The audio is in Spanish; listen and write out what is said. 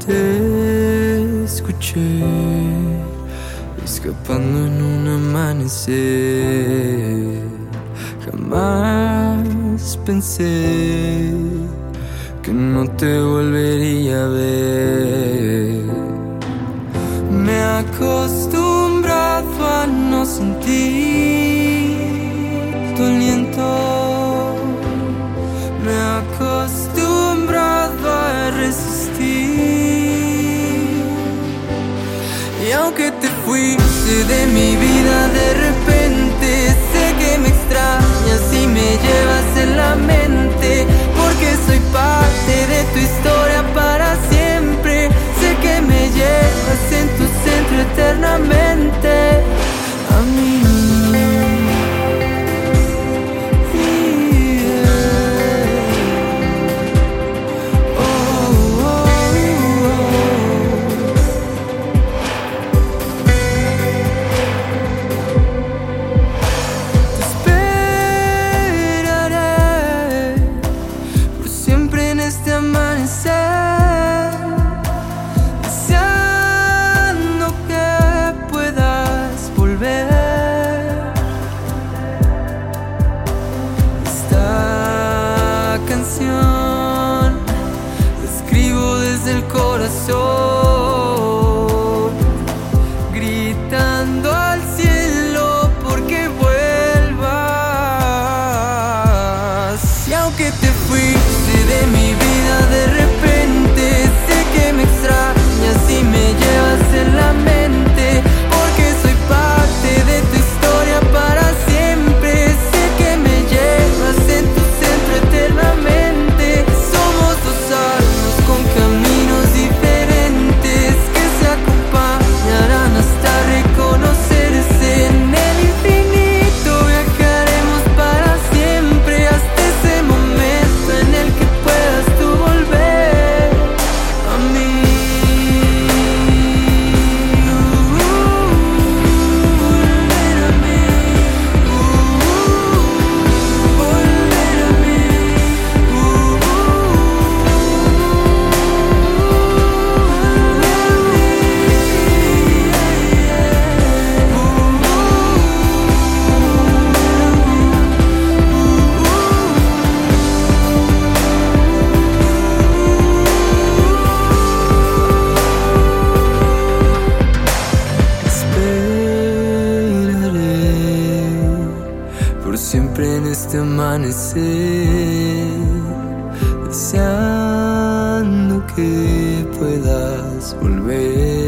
te escuché, escapando en un amanecer. Jamás pensé que no te volvería a ver. Me he acostumbrado a no sentir tu aliento. Me he acostumbrado a resistir. Y aunque te fuiste de mi vida de repente, sé que me extrañas y me llevas en la mente, porque soy parte de tu historia para siempre. Sé que me llevas en tu centro eternamente a mí. Escribo desde el corazón, gritando al cielo porque vuelvas. Y aunque te fuiste de mi vida de repente, sé que me extrañas y me llevas en la mente, porque soy parte de tu historia para siempre. Sé que me llevas en tu centro eternamente. Somos dos almas con caminos diferentes que se acompañarán hasta reconocerse. En el infinito viajaremos para siempre, hasta ese momento en el que puedas tú volver a mí. Volver a mí. Volver a mí. Esperaré por siempre en este amanecer, deseando que puedas volver.